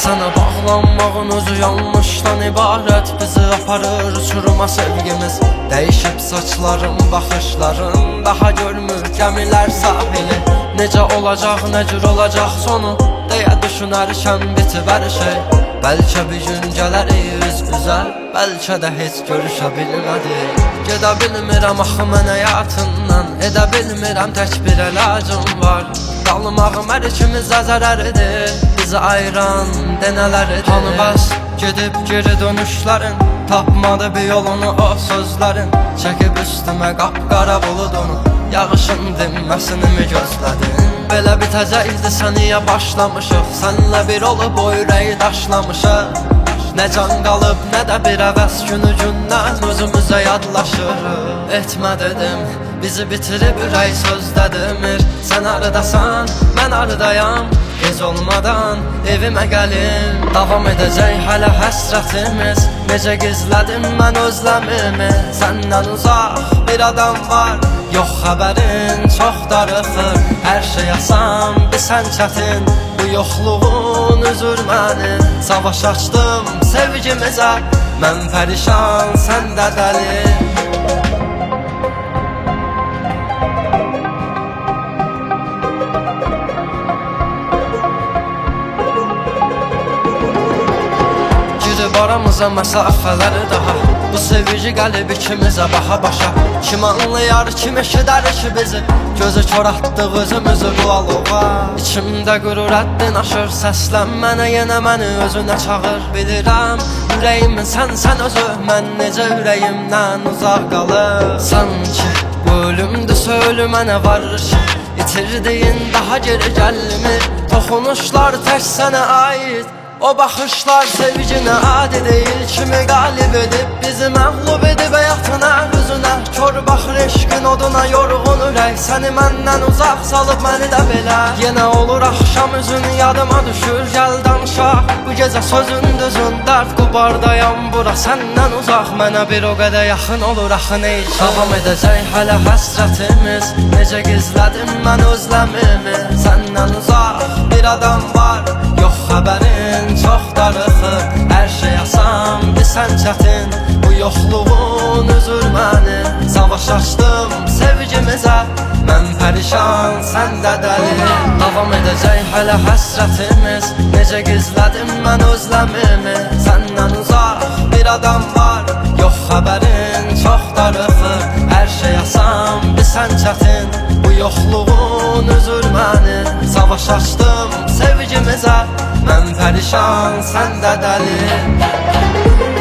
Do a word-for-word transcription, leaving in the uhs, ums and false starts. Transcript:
Sana bağlanmağın özü yanlışdan ibarət. Bizi aparır uçuruma sevgimiz. Değişip saçların, baxışların, daha görmür gəmilər sahili. Necə olacaq, nə cür olacaq sonu deyə düşünərkən bitib hər şey. Bəlkə bir gün gələrik üz üzə, bəlkə də heç görüşə bilmədik. Gedə bilmirəm axı mən həyatından, edə bilmirəm tək bir əlacım var. Qalmağım hər ikimizə zərəridir, bizi ayıran denələridir. Hanı bəs gedib geri dönüşlərin, tapmadı bir yolunu o sözlərin. Çəkib üstümə qapqara buludunu, yağışın dinməsini mi gözlədin? Belə bitəcəkdi səniyə başlamışıq, sənlə bir olub o ürəyi daşlamışıq. Nə can qalıb, nə də bir əvəz günü gündən özümüzə yadlaşırıq. Etmə dedim, bizi bitirib ürək sözdə demir. Sən arıdasan, mən arıdayam, gec olmadan evimə gəlin. Davam edəcək hələ həsrətimiz, necə gizlədim mən özləmimi. Səndən uzaq bir adam var, yox xəbərin çox darıxır. Hər şey asan, bir sən çətin, bu yoxluğun üzür məni. Savaş açdım sevgimizə, mən pərişan, sən də dəli. Aramıza məsafələri daha, bu sevgi gəlib ikimizə baha başa. Kim anlayar, kim eşidər ki bizi, gözü kör atdıq özümüzü qulaloğa. İçimdə qürur həddin aşır, səslənmənə yenə məni özünə çağır. Bilirəm, ürəyimin sən sən özü, mən necə ürəyimdən uzaq qalır. Sanki bu ölümdüsə ölü mənə varır ki, itirdiyin daha geri gəlmir. Toxunuşlar tək sənə aid, o baxışlar sevginə adi deyil. Kimi qalib edib, bizi məğlub edib həyatına, üzünə kör baxır eşqin oduna. Yorğun ürək səni məndən uzaq salıb məni də belə. Yenə olur axşam üzün yadıma düşür, gəl danışaq bu gecə sözün düzün. Dərd qubardayam bura səndən uzaq, mənə bir o qədər yaxın olur axı ney. Davam edəcək hələ həsrətimiz, necə gizlədim mən özləmimi. Səndən uzaq bir adam var, yox xəbərin çox darıxır. Hər şey asan, bir sən çətin, bu yoxluğun üzür məni. Savaş açdım sevgimizə, mən pərişan, sən də dəli. Davam edəcək hələ həsrətimiz, necə gizlədim mən özləmimi. Səndən uzaq bir adam var, yox xəbərin çox darıxır. Hər şey asan, bir sən çətin, bu yoxluğun üzür məni. Savaş açdım sevgimizə, mən pərişan, sən də dəli.